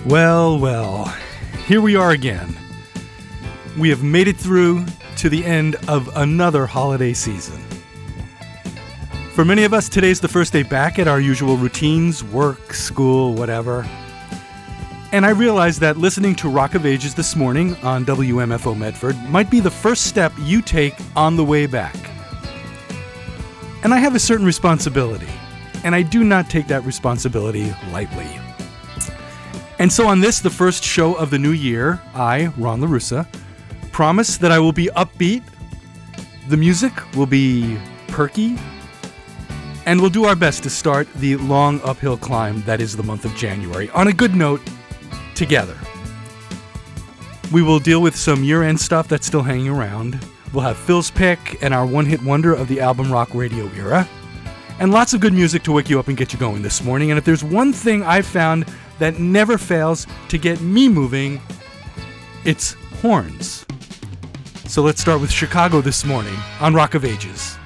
Well, well, here we are again. We have made it through to the end of another holiday season. For many of us, today's the first day back at our usual routines, work, school, whatever. And I realized that listening to Rock of Ages this morning on WMFO Medford might be the first step you take on the way back. And I have a certain responsibility, and I do not take that responsibility lightly. And so on this, the first show of the new year, I, Ron LaRussa, promise that I will be upbeat, the music will be perky, and we'll do our best to start the long uphill climb that is the month of January on a good note together. We will deal with some year-end stuff that's still hanging around. We'll have Phil's pick and our one-hit wonder of the album rock radio era, and lots of good music to wake you up and get you going this morning. And if there's one thing I've found that never fails to get me moving, it's horns. So let's start with Chicago this morning on Rock of Ages.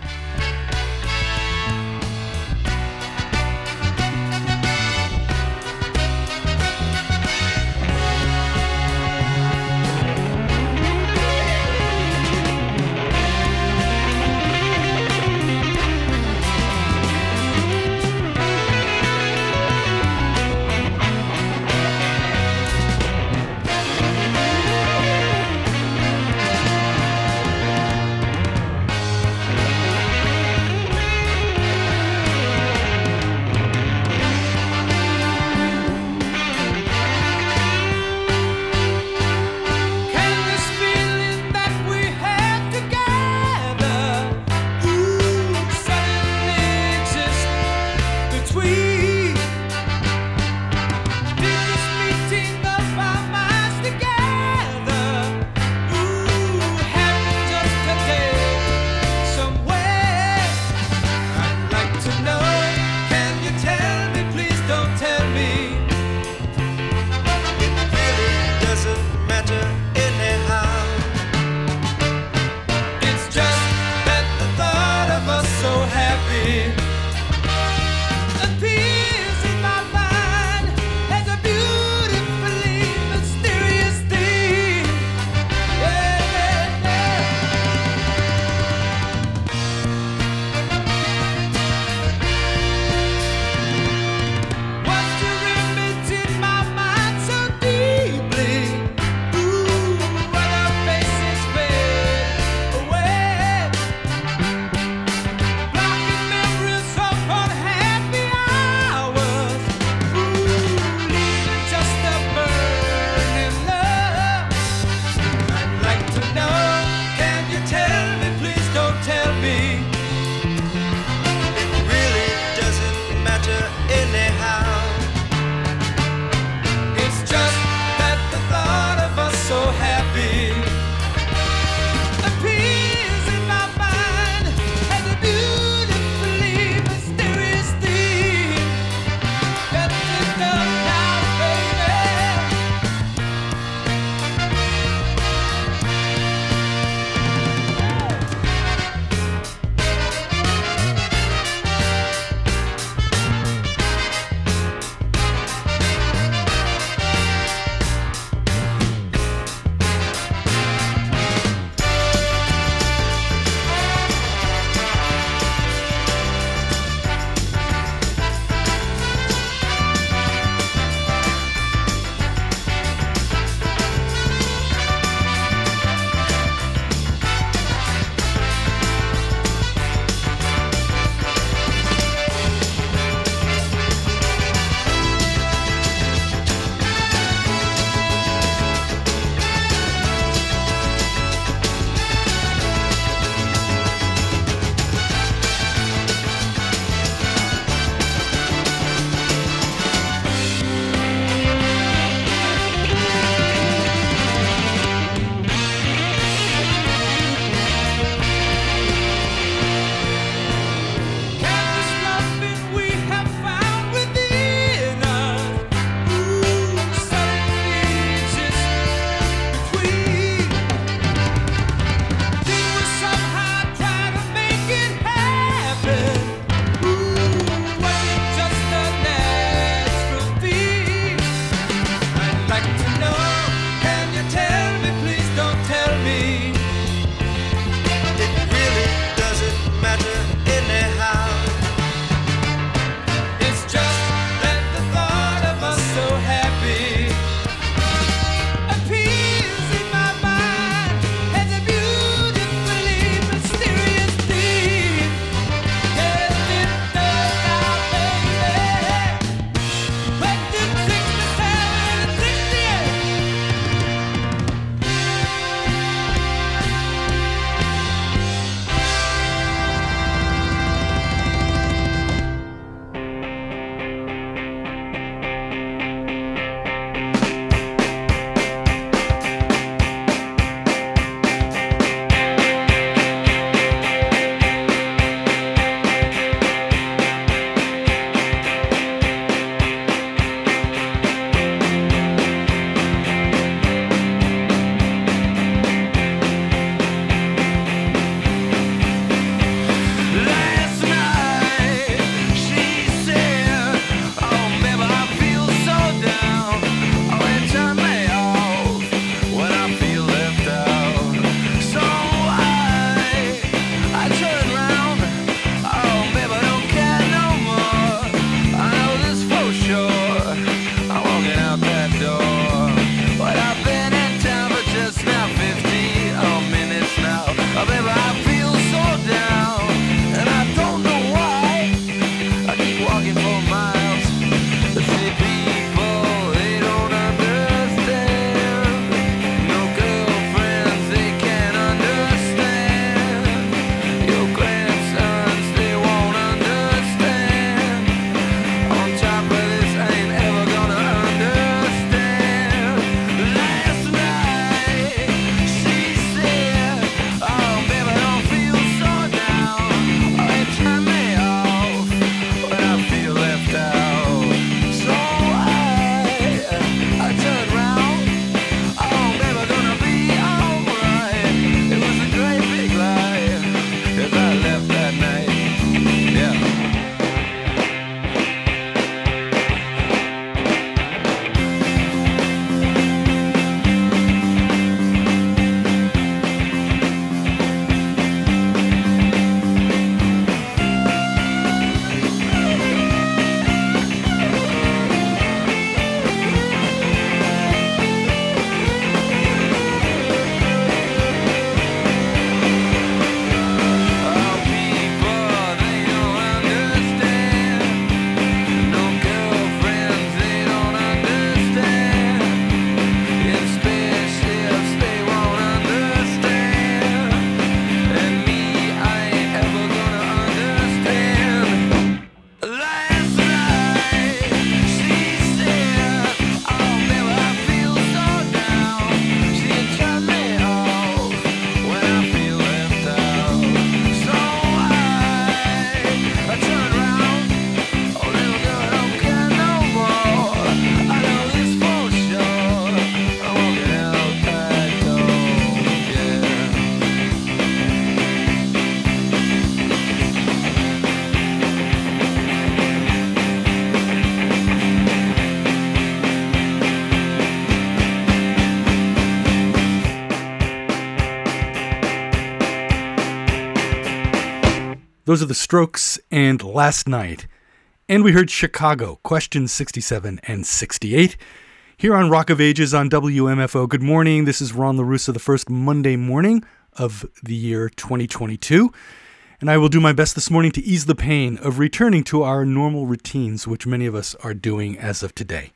Those are the Strokes and Last Night. And we heard Chicago, questions 67 and 68. Here on Rock of Ages on WMFO. Good morning. This is Ron LaRussa, the first Monday morning of the year 2022. And I will do my best this morning to ease the pain of returning to our normal routines, which many of us are doing as of today.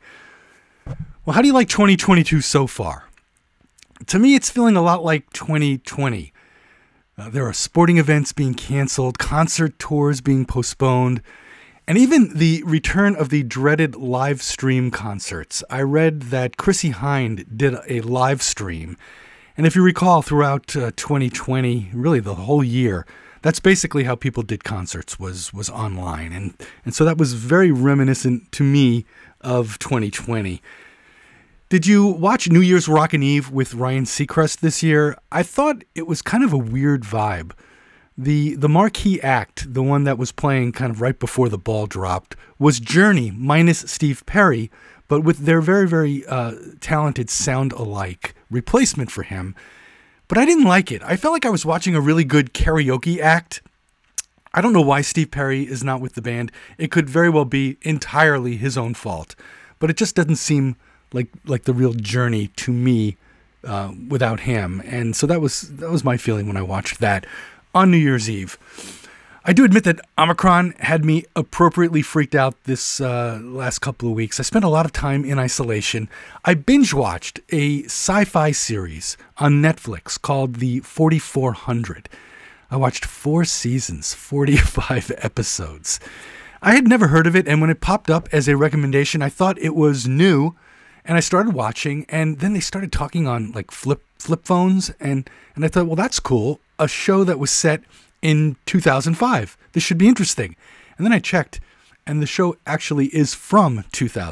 Well, how do you like 2022 so far? To me, it's feeling a lot like 2020. There are sporting events being canceled, concert tours being postponed, and even the return of the dreaded live stream concerts. I read that Chrissie Hynde did a live stream. And if you recall, throughout 2020, really the whole year, that's basically how people did concerts, was online. And so that was very reminiscent to me of 2020. Did you watch New Year's Rockin' Eve with Ryan Seacrest this year? I thought it was kind of a weird vibe. The marquee act, the one that was playing kind of right before the ball dropped, was Journey minus Steve Perry, but with their very, very talented sound-alike replacement for him. But I didn't like it. I felt like I was watching a really good karaoke act. I don't know why Steve Perry is not with the band. It could very well be entirely his own fault, but it just doesn't seem like the real Journey to me without him. And so that was my feeling when I watched that on New Year's Eve. I do admit that Omicron had me appropriately freaked out this last couple of weeks. I spent a lot of time in isolation. I binge-watched a sci-fi series on Netflix called The 4400. I watched 4 seasons, 45 episodes. I had never heard of it, and when it popped up as a recommendation, I thought it was new, and I started watching, and then they started talking on like flip phones, and I thought, well, that's cool. A show that was set in 2005. This should be interesting. And then I checked, and the show actually is from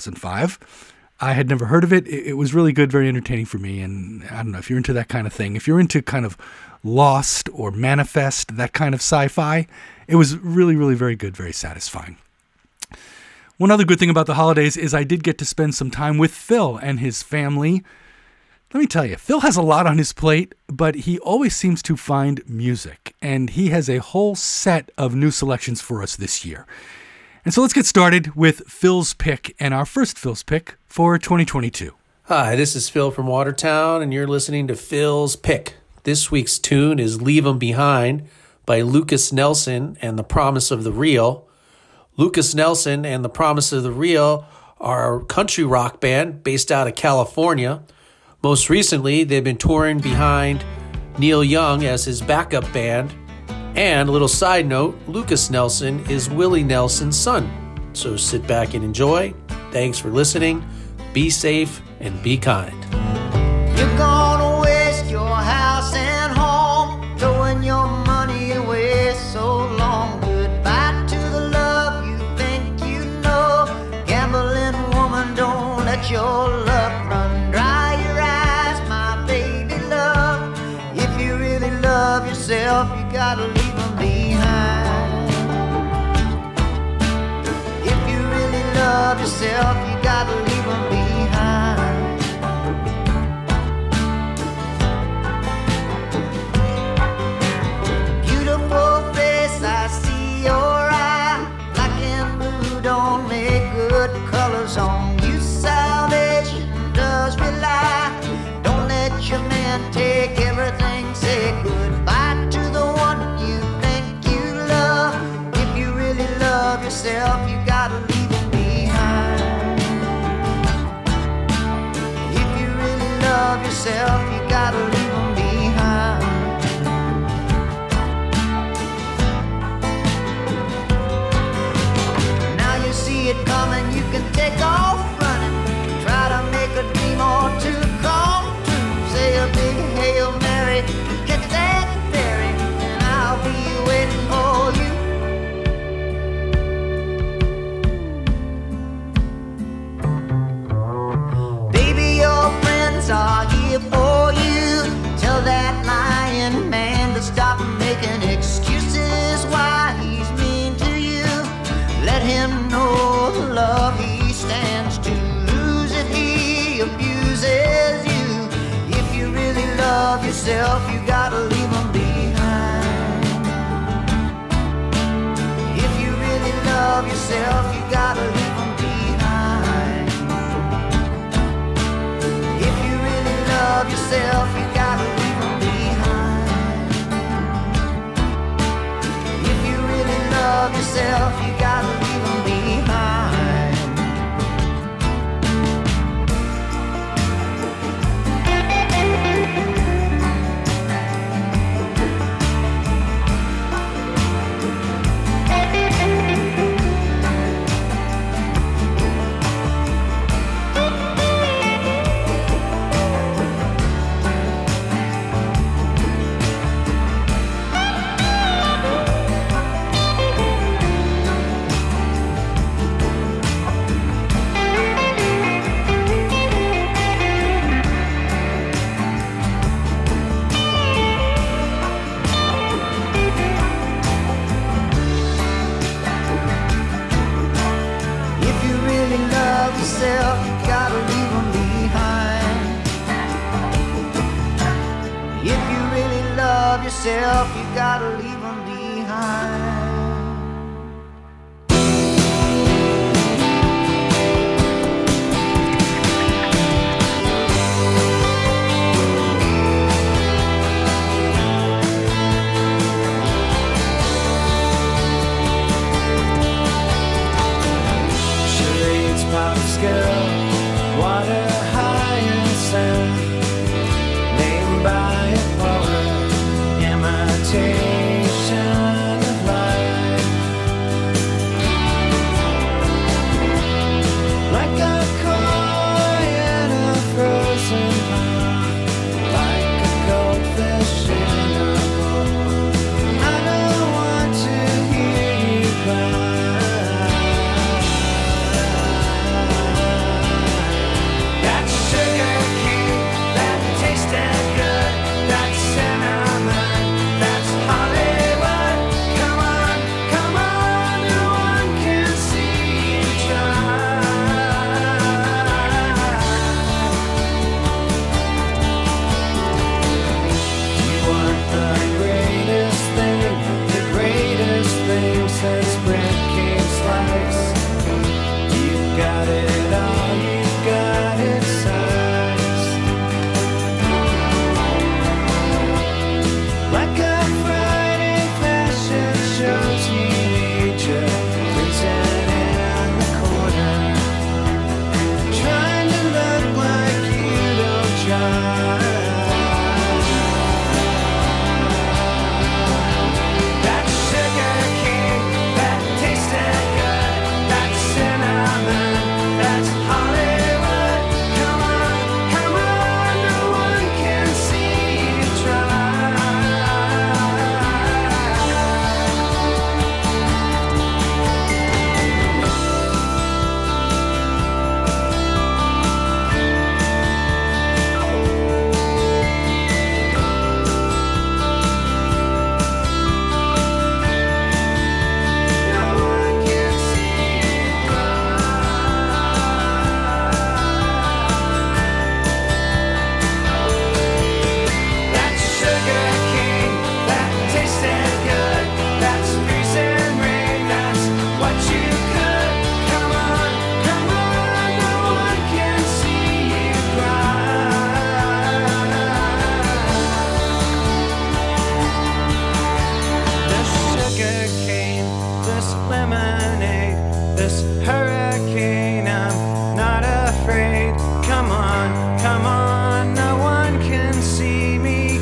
2005. I had never heard of it. It was really good, very entertaining for me. And I don't know if you're into that kind of thing. If you're into kind of Lost or Manifest, that kind of sci-fi, it was really, really very good, very satisfying. One other good thing about the holidays is I did get to spend some time with Phil and his family. Let me tell you, Phil has a lot on his plate, but he always seems to find music, and he has a whole set of new selections for us this year. And so let's get started with Phil's pick, and our first Phil's pick for 2022. Hi, this is Phil from Watertown, and you're listening to Phil's Pick. This week's tune is Leave 'Em Behind by Lukas Nelson and The Promise of the Real. Lukas Nelson and The Promise of the Real are a country rock band based out of California. Most recently, they've been touring behind Neil Young as his backup band. And a little side note, Lukas Nelson is Willie Nelson's son. So sit back and enjoy. Thanks for listening. Be safe and be kind. You're gonna waste your house and home, throwing your money away so long. Goodbye to the love you think you know. Gambling woman, don't let your love run dry. Love yourself, you gotta leave them behind. If you really love yourself, you gotta leave them behind. Beautiful face, I see your eye. Black and blue don't make good colors on you. Salvation does rely. Don't let your man take everything. Say goodbye to the one you think you love. If you really love yourself, you gotta leave him behind. If you really love yourself, you gotta leave him behind. Now you see it coming, you can take off running. Try to make a dream or two come true. Say a big Hail Mary, catch that ferry, and I'll be waiting for you. Baby, your friends are here for you. Tell that lying man to stop making excuses why he's mean to you. Let him know the love he stands to lose if he abuses you. If you really love yourself, you gotta leave him behind. yourself, you gotta leave them behind. If you really love yourself, you gotta leave them behind. If you really love yourself, you gotta leave them behind. Yourself, you gotta leave them behind. Charades, pop skill, water, high and sound, named by a poet, imitation of life. Like a koi in a frozen pond, like a goldfish in a bowl. I don't want to hear you cry. That sugar cane, that tasted good, that cinnamon, that's Hollywood. Come on, come on, no one can see you try. You want the greatest thing since bread came sliced. You got it all, you got it sized. Like a Friday fashion show teenager, freezing in the corner, trying to look like you don't try. That sugar cane, that tasted good, that cinnamon, that's Hollywood. Come on, no one can see you try. No one can see you That sugar cane, that tasted good, that's freezing rain, that's what you could. Come on, no one can see you cry. This sugar cane, this lemonade, this hurricane, I'm not afraid. Come on, no one can see me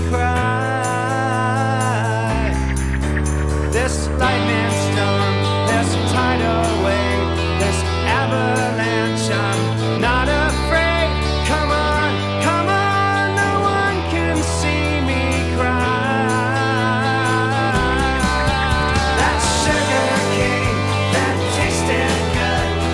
cry. This lightning storm, this tidal wave, this avalanche, I'm not afraid. Come on, no one can see me cry. That sugar cane, that tasted good,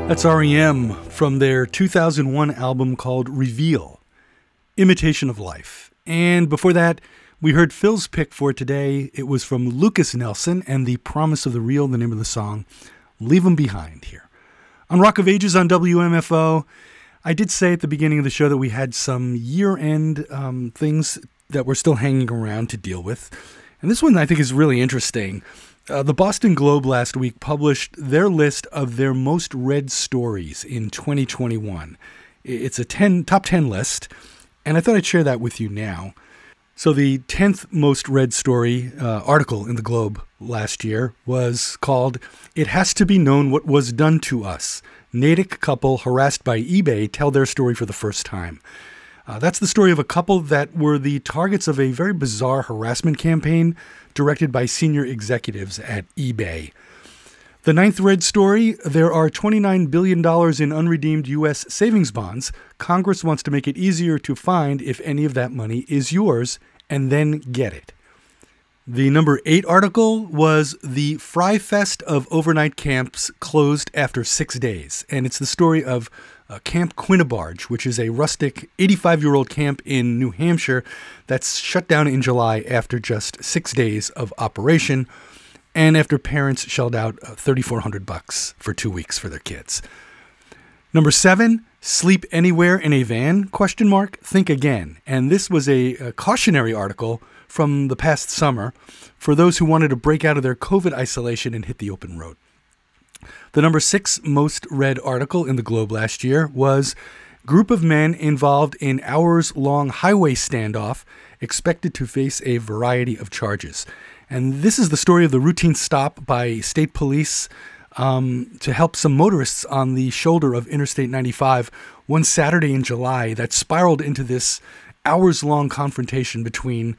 That's REM from their 2001 album called Reveal, Imitation of Life. And before that, we heard Phil's pick for today. It was from Lucas Nelson and The Promise of the Real, the name of the song, Leave 'Em Behind here. On Rock of Ages on WMFO, I did say at the beginning of the show that we had some year-end things that we're still hanging around to deal with. And this one I think is really interesting. The Boston Globe last week published their list of their most read stories in 2021. It's a top 10 list, and I thought I'd share that with you now. So the 10th most read story article in the Globe last year was called "It Has to Be Known What Was Done to Us. Natick couple harassed by eBay tell their story for the first time." That's the story of a couple that were the targets of a very bizarre harassment campaign directed by senior executives at eBay. The 9th read story, there are $29 billion in unredeemed U.S. savings bonds. Congress wants to make it easier to find if any of that money is yours, and then get it. The number 8 article was "The Fry Fest of Overnight Camps Closed After 6 Days." And it's the story of Camp Quinabarge, which is a rustic 85-year-old camp in New Hampshire that's shut down in July after just 6 days of operation, and after parents shelled out $3,400 for 2 weeks for their kids. Number 7, "Sleep Anywhere in a Van? Think again." And this was a cautionary article from the past summer for those who wanted to break out of their COVID isolation and hit the open road. The number 6 most read article in the Globe last year was "Group of men involved in hours-long highway standoff expected to face a variety of charges." And this is the story of the routine stop by state police to help some motorists on the shoulder of Interstate 95 one Saturday in July that spiraled into this hours-long confrontation between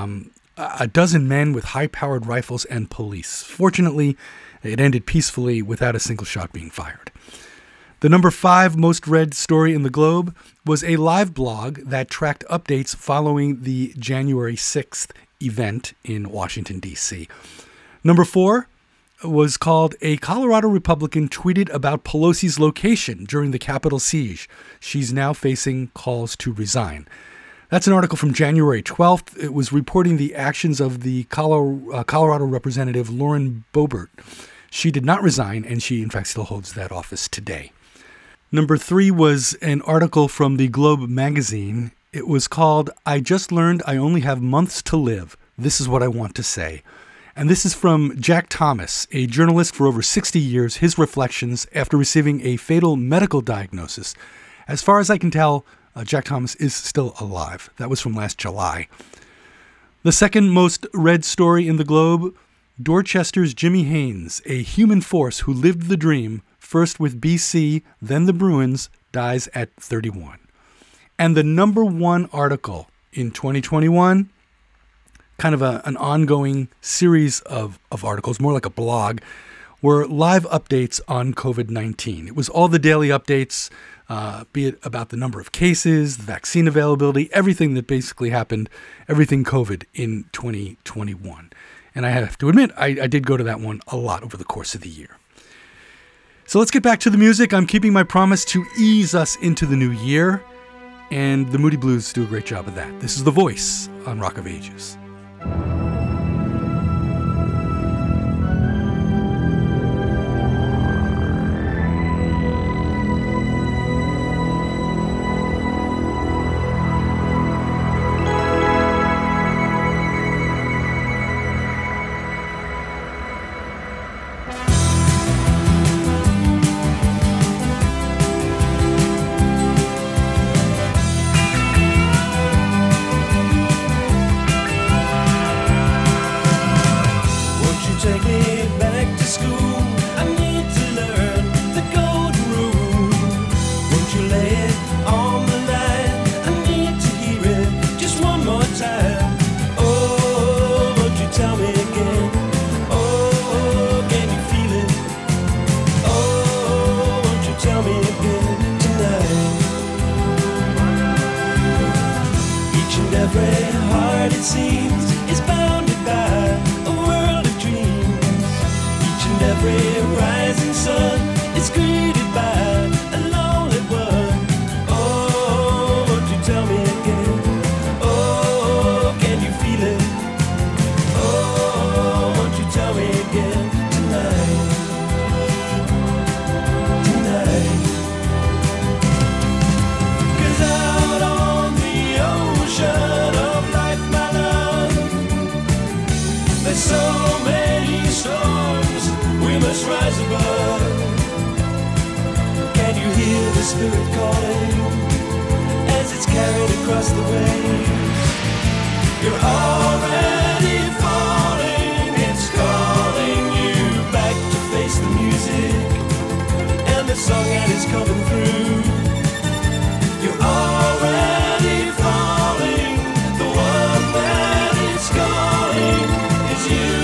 a dozen men with high-powered rifles and police. Fortunately, it ended peacefully without a single shot being fired. The number 5 most read story in the Globe was a live blog that tracked updates following the January 6th event in Washington, D.C. Number 4 was called "A Colorado Republican Tweeted About Pelosi's Location During the Capitol Siege. She's Now Facing Calls to Resign." That's an article from January 12th. It was reporting the actions of the Colorado Representative Lauren Boebert. She did not resign, and she, in fact, still holds that office today. Number 3 was an article from the Globe magazine. It was called "I Just Learned I Only Have Months to Live. This is What I Want to Say." And this is from Jack Thomas, a journalist for over 60 years, his reflections after receiving a fatal medical diagnosis. As far as I can tell, Jack Thomas is still alive. That was from last July. The second most read story in the Globe, Dorchester's Jimmy Haynes, a human force who lived the dream, first with BC, then the Bruins, dies at 31. And the number 1 article in 2021, kind of an ongoing series of articles, more like a blog, were live updates on COVID-19. It was all the daily updates, be it about the number of cases, the vaccine availability, everything that basically happened, everything COVID in 2021. And I have to admit, I did go to that one a lot over the course of the year. So let's get back to the music. I'm keeping my promise to ease us into the new year, and the Moody Blues do a great job of that. This is The Voice on Rock of Ages. Every rising sun is greeted by So many storms we must rise above. Can you hear the spirit calling as it's carried across the waves? You're already falling, it's calling you back to face the music and the song that is coming through. You're already falling, the one that is calling is you.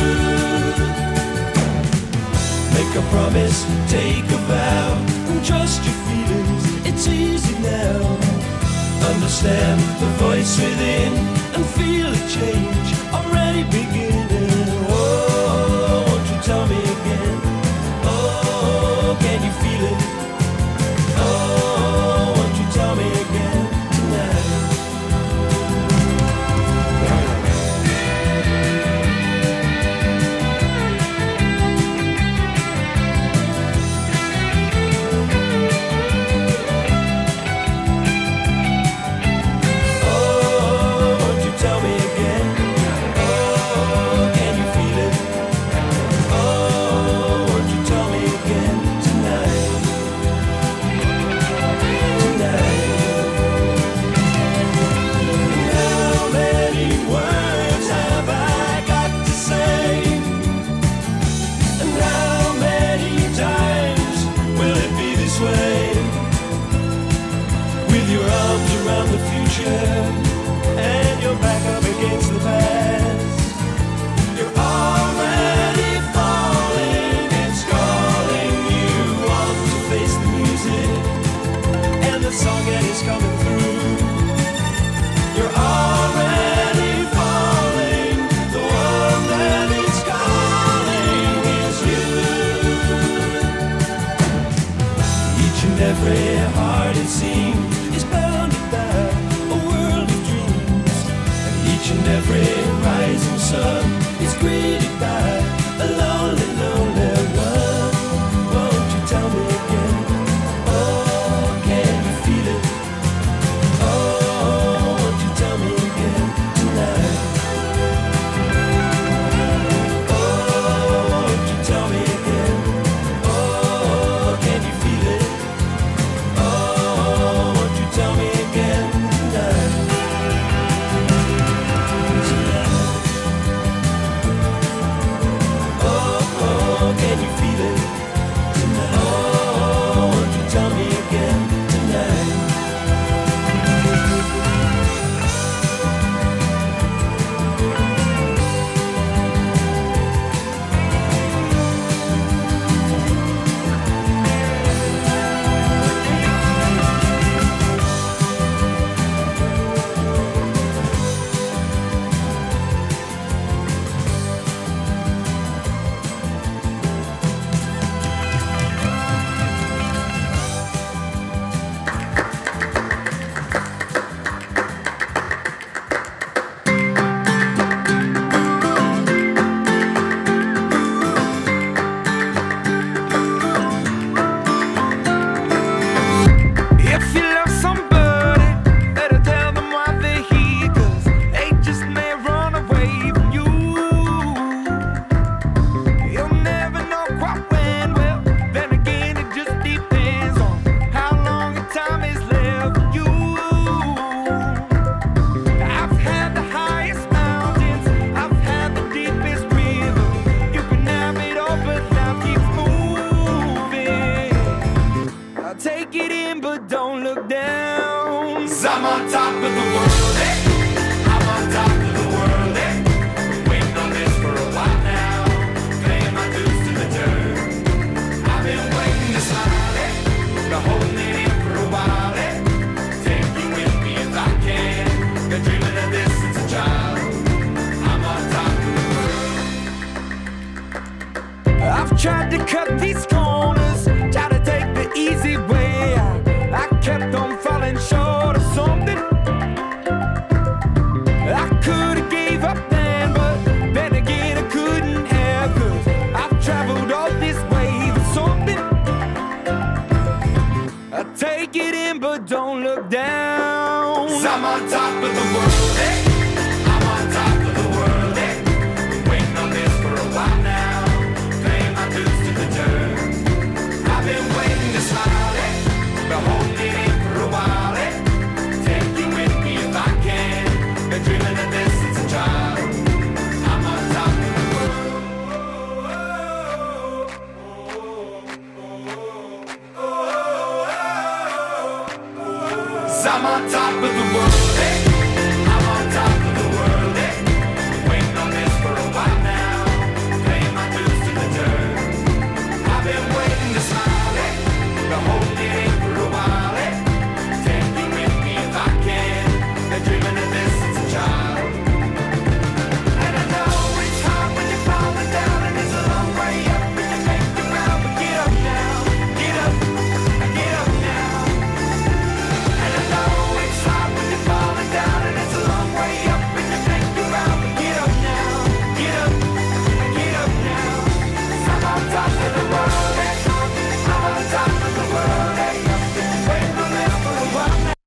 Make a promise, take a vow, and trust your feelings, it's easy now. Understand the voice within and feel a change already beginning. Oh, won't you tell me again? Oh, can you feel it? Oh, won't you tell me again tonight? And you're back up against the past. You're already falling, it's calling you on to face the music and the song that is coming through. You're already falling, the one that is calling is you. Each and every heart it seems is bounded by a world of dreams, and each and every rising sun is greeted by a lonely, lonely one. Won't you tell me again? Oh, can you feel it? Oh, won't you tell me again tonight? Oh, won't you tell me again? Oh, can you feel it? Oh, won't you tell me again tonight? Oh, can you feel it tonight? Oh, won't you tell me again tonight? If you love somebody, better tell them why they're here, 'cause they just may run away from you. You'll never know quite when, well, then again it just depends on how long the time is left for you. I've had the highest mountains, I've had the deepest river. You can have it all, but now keep moving. I'll take it in, but don't look down. 'Cause I'm on top of the world, eh? I'm on top of the world, eh? Been waiting on this for a while now, paying my dues to the dirt. I've been waiting to smile, eh? Been holding it in for a while, eh? Take you with me if I can. Been dreaming of this since a child. I'm on top of the world. I've tried to cut these corners, tried to take the easy way. I kept on falling short of something. I could have gave up then, but then again I couldn't have, 'cause I've traveled all this way for something. I take it in, but don't look down. 'Cause I'm on top of the world, eh? I'm on top of the world, eh? Been waiting I'm on top of the world, hey. I'm on top of the world, hey. Waiting on this for a while now. Paying my dues to the dirt. I've been waiting to smile, hey. Been holding it in for a while, hey. Take you with me if I can. Been dreaming of this since a child. And I know it's hard when you're falling down, and it's a long way up when you make the ground. But get up now, get up, get up now. And I know it's hard when you're falling down, and it's a long way up when you make the ground. But get up now, get up, get up now. 'Cause I'm on top of the world, hey. I'm on top of the world, hey. Waiting for this for a while now.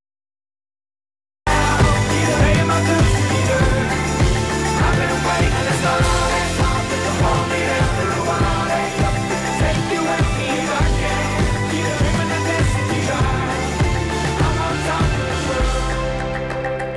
Paying my dues to the dirt. I've been waiting to start, hey. Hold me there for a while, hey. Take you with me if I can. Dreaming of this since a child. I'm on top of the world.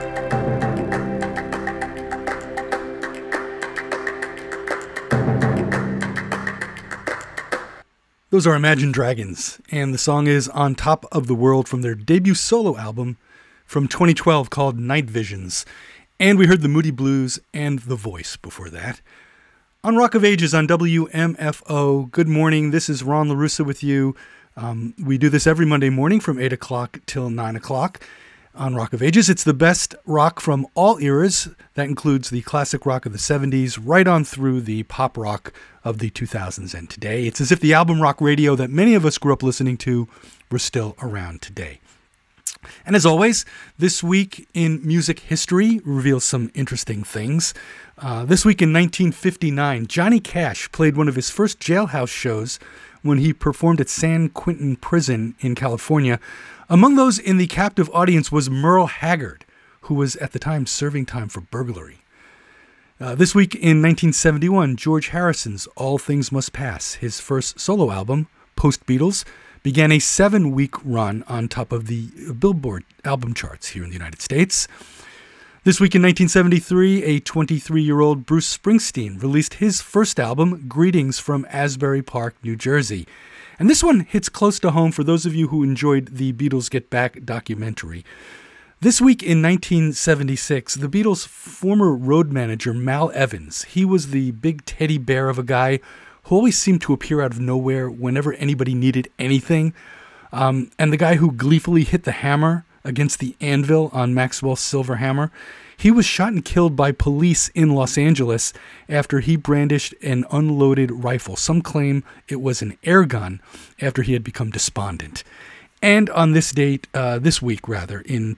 Those are Imagine Dragons, and the song is On Top of the World from their debut solo album from 2012 called Night Visions. And we heard the Moody Blues and The Voice before that. On Rock of Ages on WMFO, good morning, this is Ron LaRussa with you. We do this every Monday morning from 8 o'clock till 9 o'clock. On Rock of Ages, it's the best rock from all eras. That includes the classic rock of the 70s, right on through the pop rock of the 2000s and today. It's as if the album rock radio that many of us grew up listening to were still around today. And as always, this week in music history reveals some interesting things. This week in 1959, Johnny Cash played one of his first jailhouse shows when he performed at San Quentin Prison in California. Among those in the captive audience was Merle Haggard, who was at the time serving time for burglary. This week in 1971, George Harrison's All Things Must Pass, his first solo album, post-Beatles, began a 7-week run on top of the Billboard album charts here in the United States. This week in 1973, a 23-year-old Bruce Springsteen released his first album, Greetings from Asbury Park, New Jersey. And this one hits close to home for those of you who enjoyed the Beatles Get Back documentary. This week in 1976, the Beatles' former road manager, Mal Evans, he was the big teddy bear of a guy who always seemed to appear out of nowhere whenever anybody needed anything. And the guy who gleefully hit the hammer against the anvil on Maxwell's silver hammer, he was shot and killed by police in Los Angeles after he brandished an unloaded rifle. Some claim it was an air gun after he had become despondent. And on this date, this week, in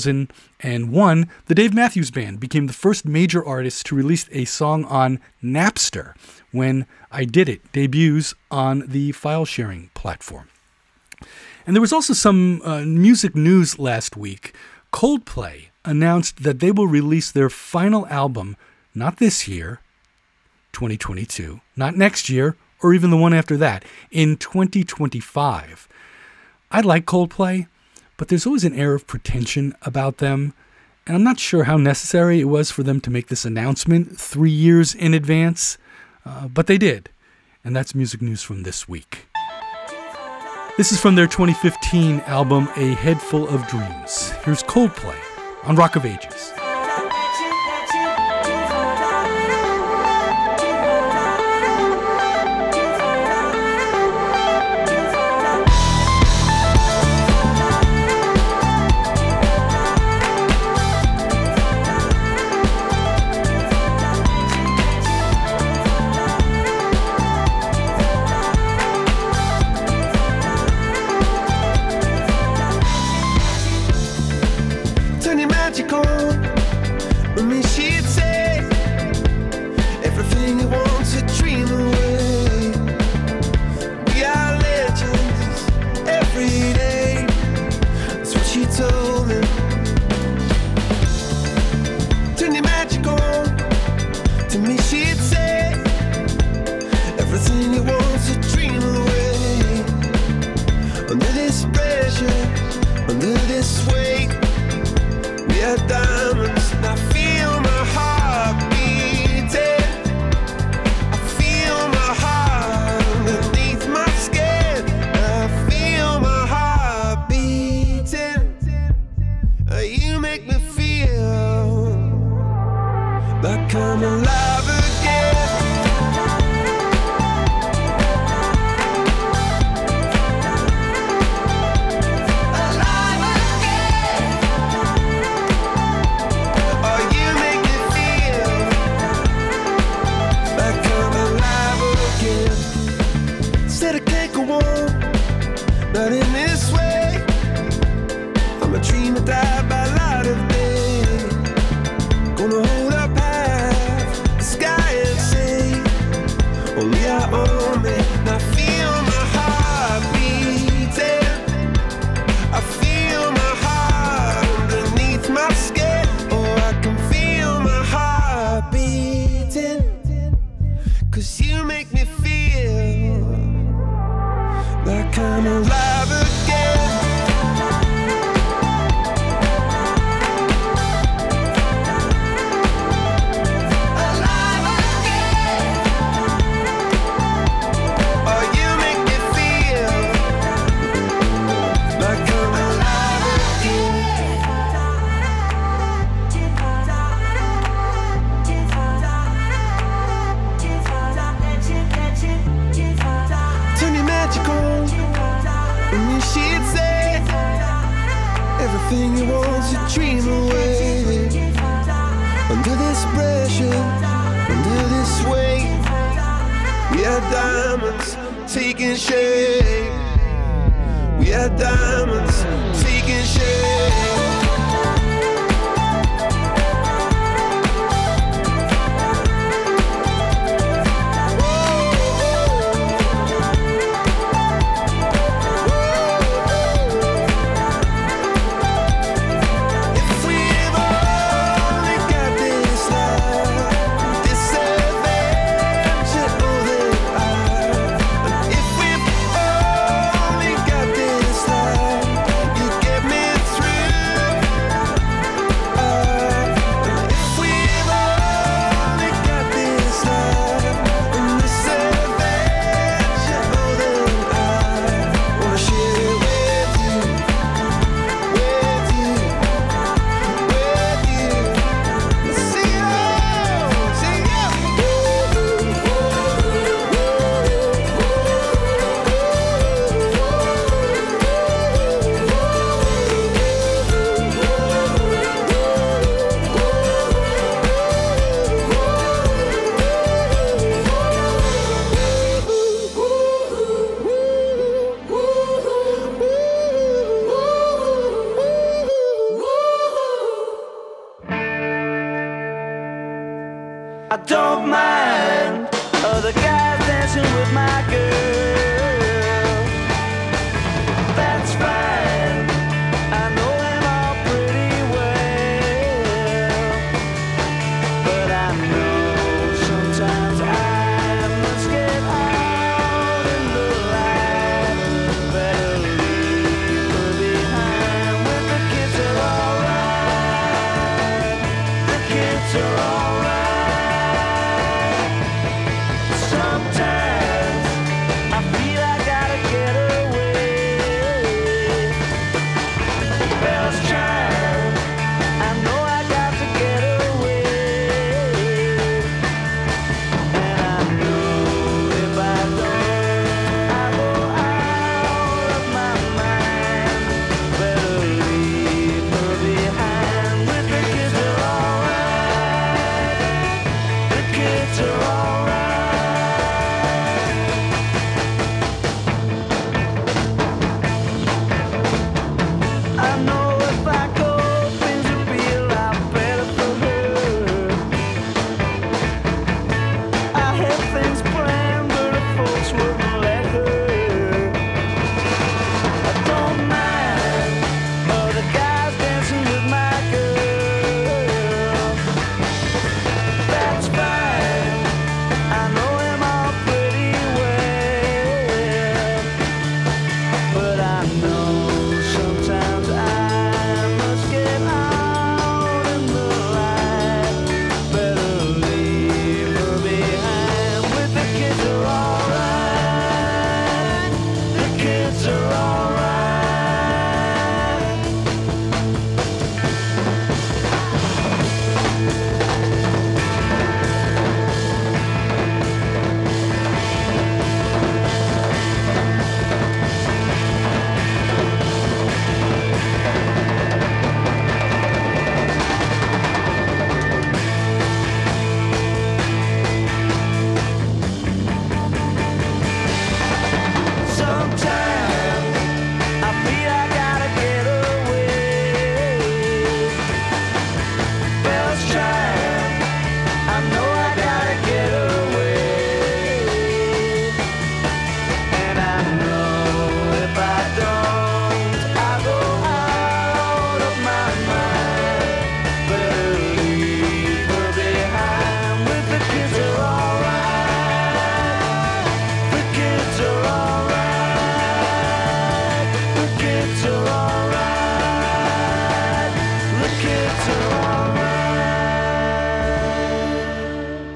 2001, the Dave Matthews Band became the first major artist to release a song on Napster when I Did It debuts on the file-sharing platform. And there was also some music news last week. Coldplay announced that they will release their final album, not this year, 2022, not next year, or even the one after that, in 2025. I like Coldplay, but there's always an air of pretension about them, and I'm not sure how necessary it was for them to make this announcement 3 years in advance, but they did, and that's music news from this week. This is from their 2015 album, A Head Full of Dreams. Here's Coldplay on Rock of Ages. I own me. And I feel my heart beating. I feel my heart underneath my skin. Oh, I can feel my heart beating. 'Cause you make me feel like I'm alive again. Alive again. Oh, you make me feel like I'm alive again. Turn your magic on, and then she'd say everything you want to dream away. Under this pressure, under this weight, we are diamonds taking shape. We are diamonds taking shape. If we've only got this life, this adventure, oh, that and if we've only got this life, you get me through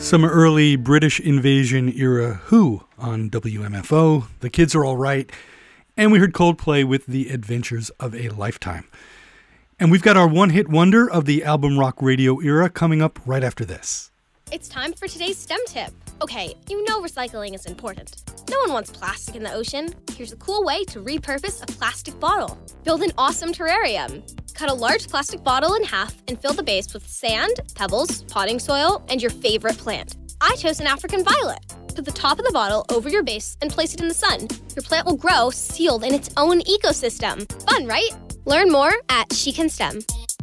Some early British invasion era Who on WMFO, The Kids Are All Right, and we heard Coldplay with The Adventures of a Lifetime. And we've got our one-hit wonder of the album rock radio era coming up right after this. It's time for today's STEM tip. Okay, you know recycling is important. No one wants plastic in the ocean. Here's a cool way to repurpose a plastic bottle. Build an awesome terrarium. Cut a large plastic bottle in half and fill the base with sand, pebbles, potting soil, and your favorite plant. I chose an African violet. Put the top of the bottle over your base and place it in the sun. Your plant will grow sealed in its own ecosystem. Fun, right? Learn more at She Can STEM.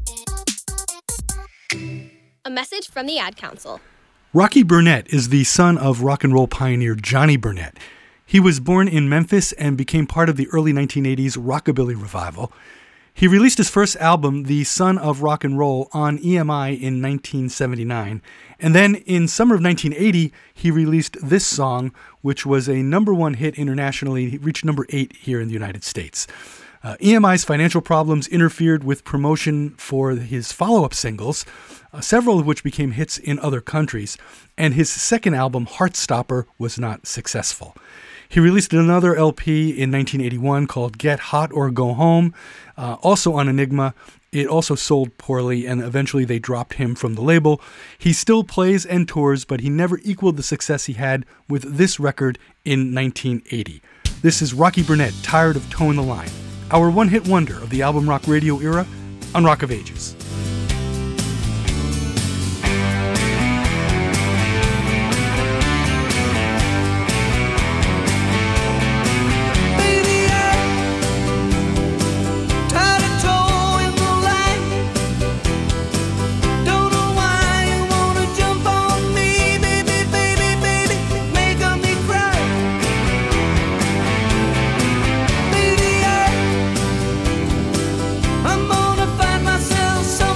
A message from the Ad Council. Rocky Burnett is the son of rock and roll pioneer Johnny Burnett. He was born in Memphis and became part of the early 1980s rockabilly revival. He released his first album, The Son of Rock and Roll, on EMI in 1979. And then in summer of 1980, he released this song, which was a #1 hit internationally. It reached number 8 here in the United States. EMI's financial problems interfered with promotion for his follow-up singles, several of which became hits in other countries, and his second album, Heartstopper, was not successful. He released another LP in 1981 called Get Hot or Go Home, also on Enigma. It also sold poorly, and eventually they dropped him from the label. He still plays and tours, but he never equaled the success he had with this record in 1980. This is Rocky Burnett, Tired of Towing the Line, our one-hit wonder of the album rock radio era on Rock of Ages. I'm gonna find myself some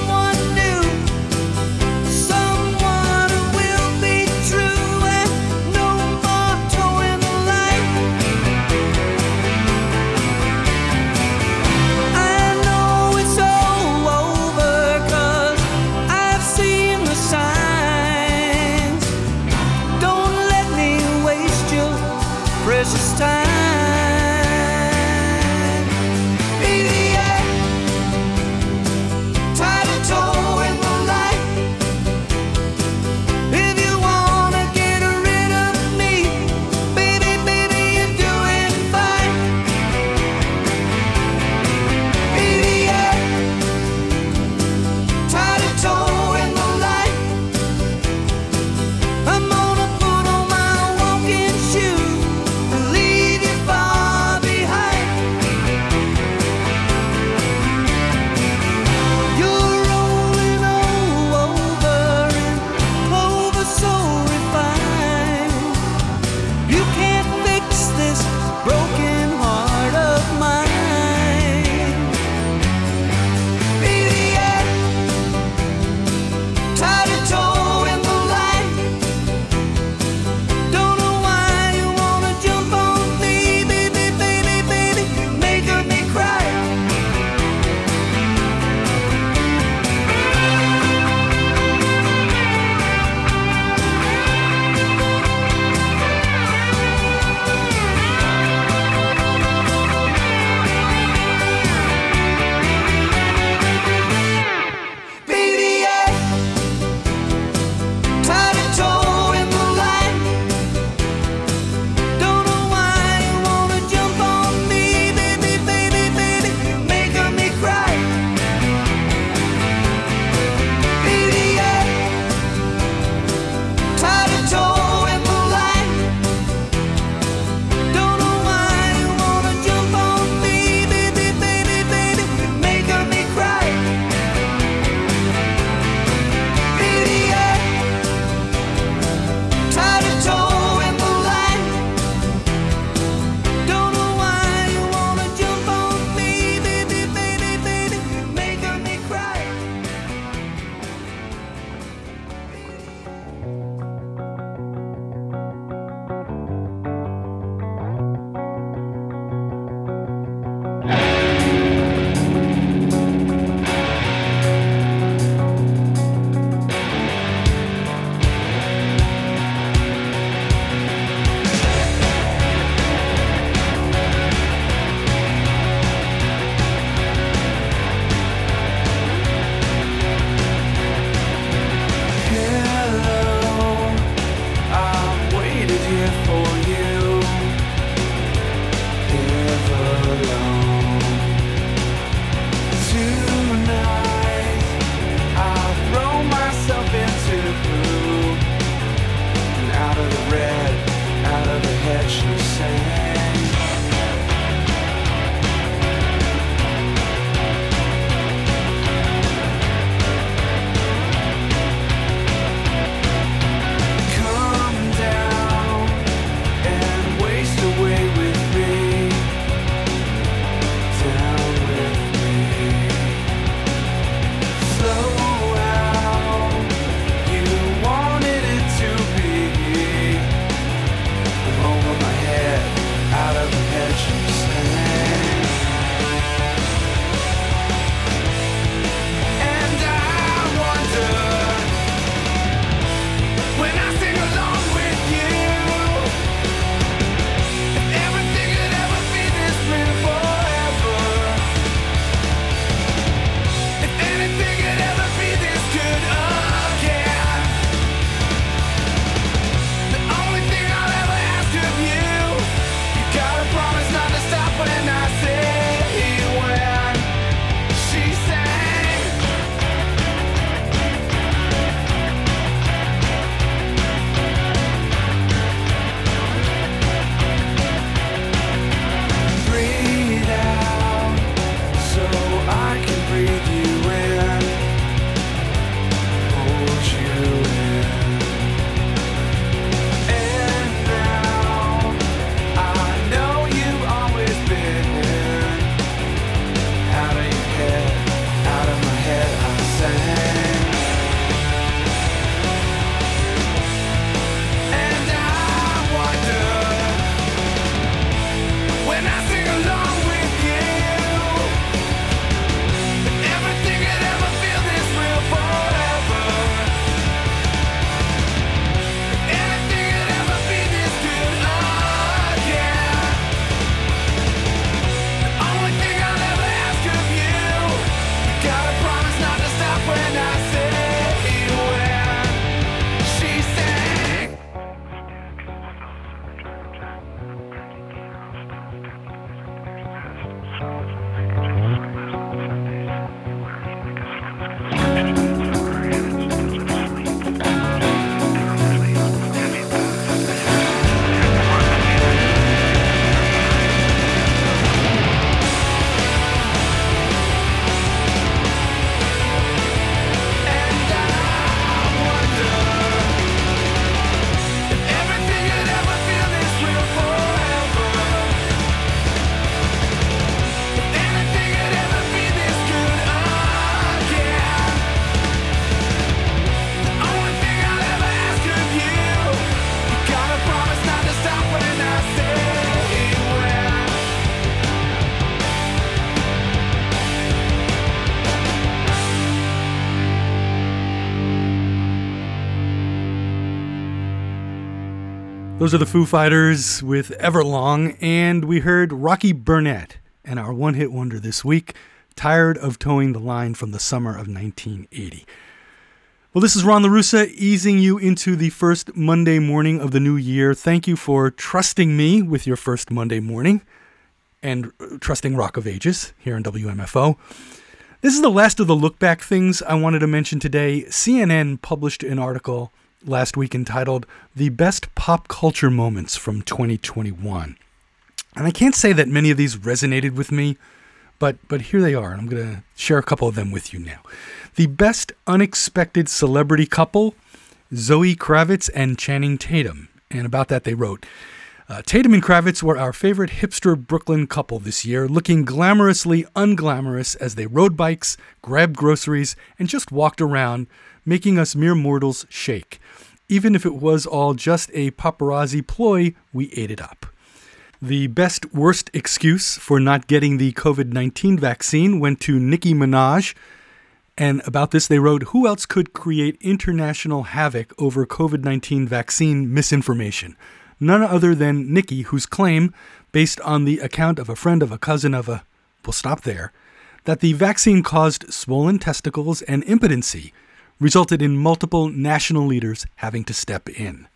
Those are the Foo Fighters with Everlong, and we heard Rocky Burnett and our one-hit wonder this week, Tired of Towing the Line from the summer of 1980. Well, this is Ron LaRussa easing you into the first Monday morning of the new year. Thank you for trusting me with your first Monday morning and trusting Rock of Ages here on WMFO. This is the last of the look-back things I wanted to mention today. CNN published an article last week entitled The Best Pop Culture Moments from 2021. And I can't say that many of these resonated with me, but here they are, and I'm going to share a couple of them with you now. The Best Unexpected Celebrity Couple, Zoe Kravitz and Channing Tatum. And about that they wrote, Tatum and Kravitz were our favorite hipster Brooklyn couple this year, looking glamorously unglamorous as they rode bikes, grabbed groceries, and just walked around, making us mere mortals shake. Even if it was all just a paparazzi ploy, we ate it up. The best worst excuse for not getting the COVID-19 vaccine went to Nicki Minaj. And about this they wrote, who else could create international havoc over COVID-19 vaccine misinformation? None other than Nicki, whose claim, based on the account of a friend of a cousin of a, we'll stop there, that the vaccine caused swollen testicles and impotency, resulted in multiple national leaders having to step in.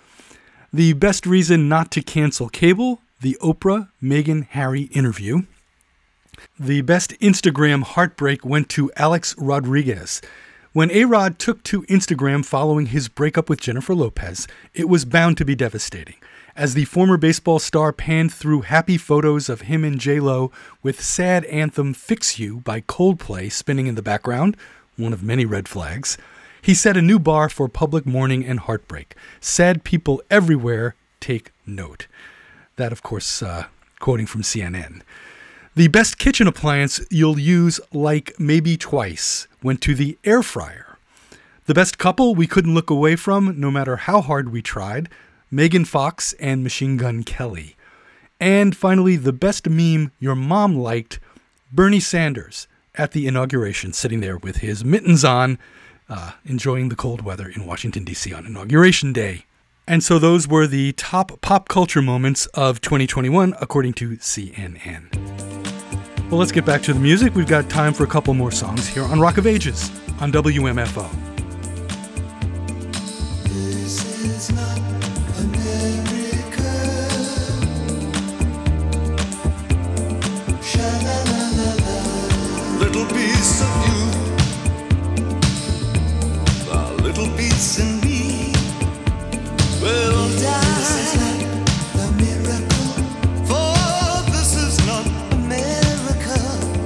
The best reason not to cancel cable, the Oprah Meghan Harry interview. The best Instagram heartbreak went to Alex Rodriguez. When A-Rod took to Instagram following his breakup with Jennifer Lopez, it was bound to be devastating. As the former baseball star panned through happy photos of him and J-Lo with sad anthem Fix You by Coldplay spinning in the background, one of many red flags, he set a new bar for public mourning and heartbreak. Sad people everywhere take note. That, of course, quoting from CNN. The best kitchen appliance you'll use like maybe twice went to the air fryer. The best couple we couldn't look away from, no matter how hard we tried, Megan Fox and Machine Gun Kelly. And finally, the best meme your mom liked, Bernie Sanders at the inauguration, sitting there with his mittens on, enjoying the cold weather in Washington, D.C. on Inauguration Day. And so those were the top pop culture moments of 2021, according to CNN. Well, let's get back to the music. We've got time for a couple more songs here on Rock of Ages on WMFO. This is not America. Sha-la-la-la-la. Little piece of you, a little piece in me will die. This is not a miracle, for this is not America.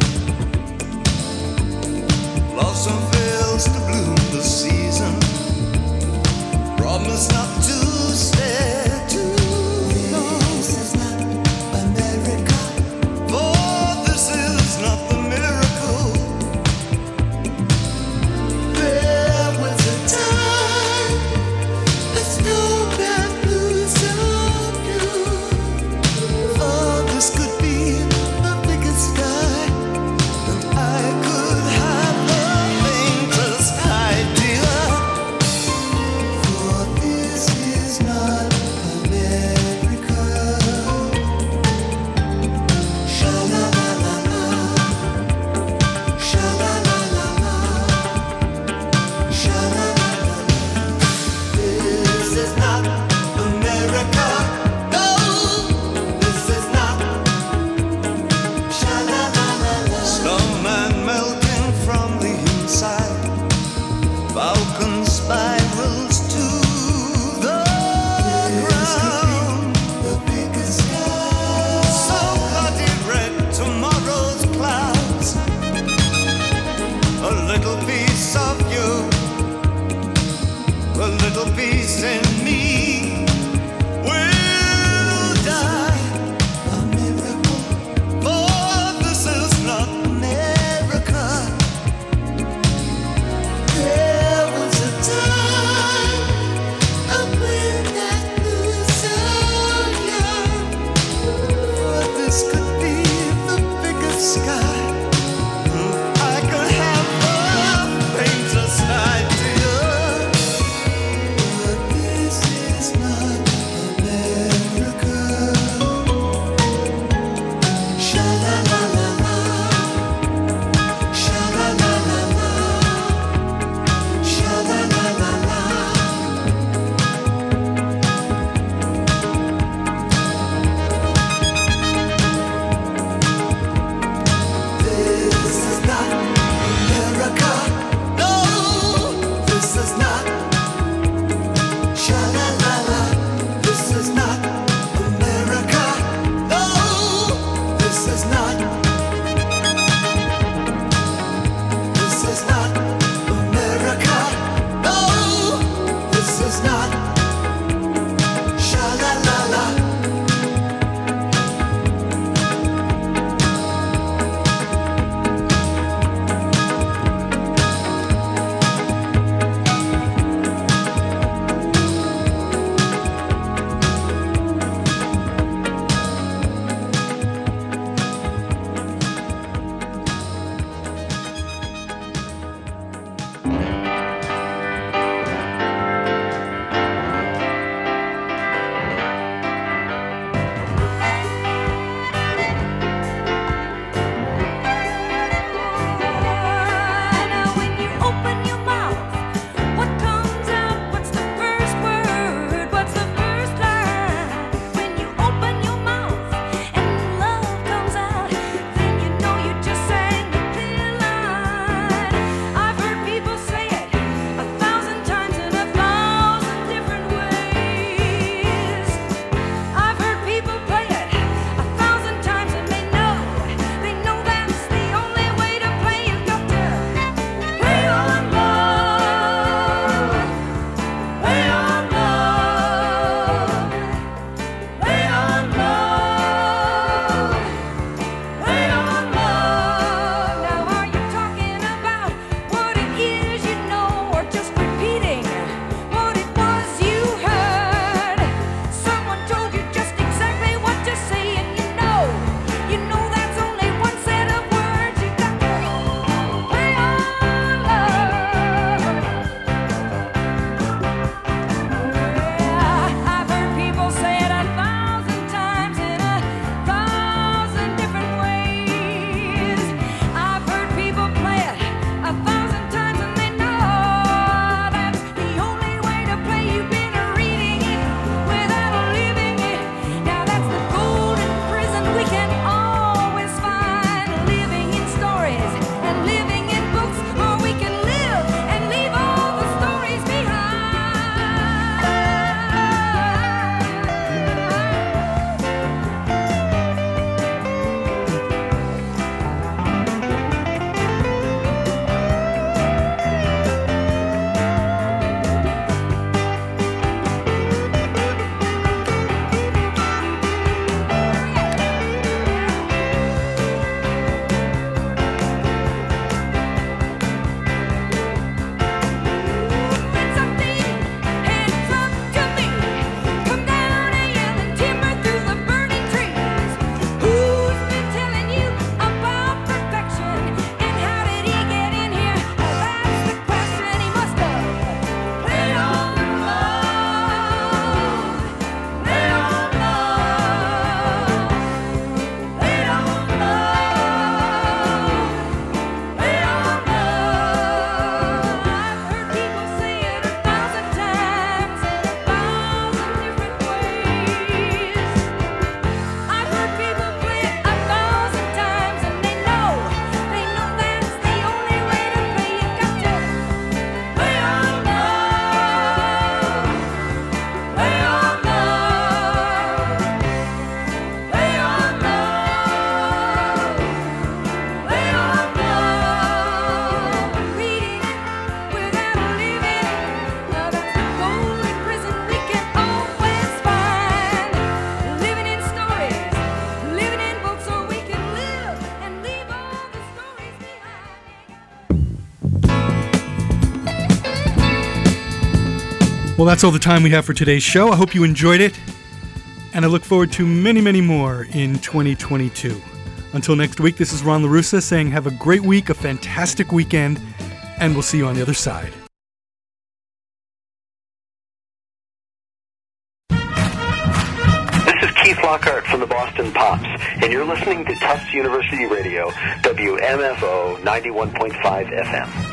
Blossom fails to bloom this season. Promise not to stay too long. This is not America, for this is not the miracle. There was a time Well, that's all the time we have for today's show. I hope you enjoyed it, and I look forward to many, many more in 2022. Until next week, this is Ron LaRussa saying have a great week, a fantastic weekend, and we'll see you on the other side. This is Keith Lockhart from the Boston Pops, and you're listening to Tufts University Radio, WMFO 91.5 FM.